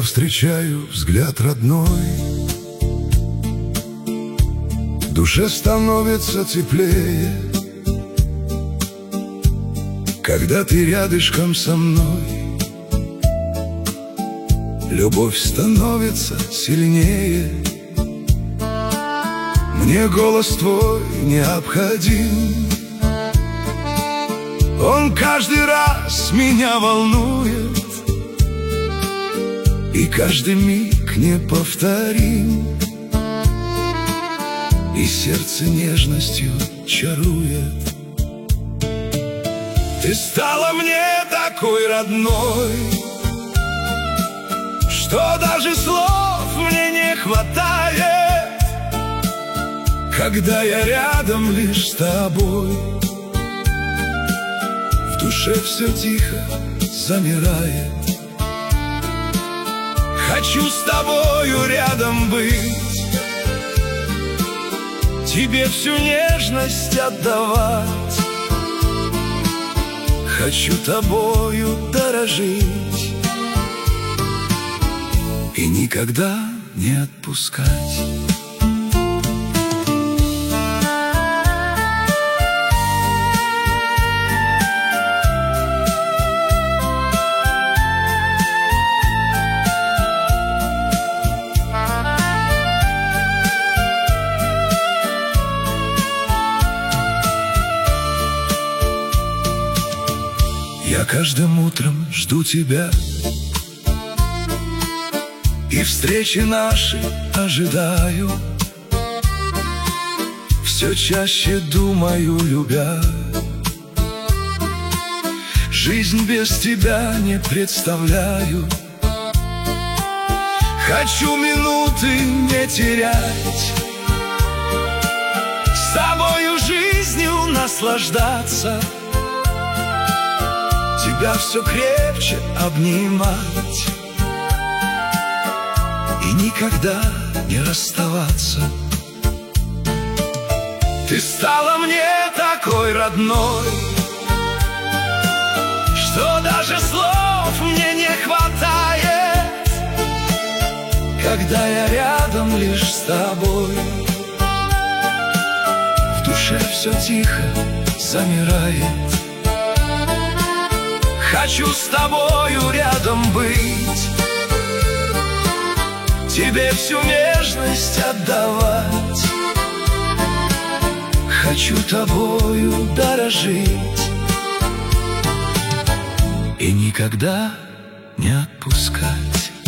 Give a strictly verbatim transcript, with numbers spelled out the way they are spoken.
встречаю взгляд родной, в душе становится теплее, когда ты рядышком со мной. Любовь становится сильнее. Мне голос твой необходим, он каждый раз меня волнует, и каждый миг неповторим, и сердце нежностью чарует. Ты стала мне такой родной, что даже слов мне не хватает, когда я рядом лишь с тобой. В душе все тихо замирает. Хочу с тобою рядом быть, тебе всю нежность отдавать. Хочу тобою дорожить и никогда не отпускать. Я каждым утром жду тебя, и встречи наши ожидаю. Все чаще думаю, любя, жизнь без тебя не представляю. Хочу минуты не терять, с тобою жизнью наслаждаться, тебя все крепче обнимать и никогда не расставаться. Ты стала мне такой родной, что даже слов мне не хватает, когда я рядом лишь с тобой. В душе все тихо замирает. Хочу с тобою рядом быть, тебе всю нежность отдавать. Хочу тобою дорожить и никогда не отпускать.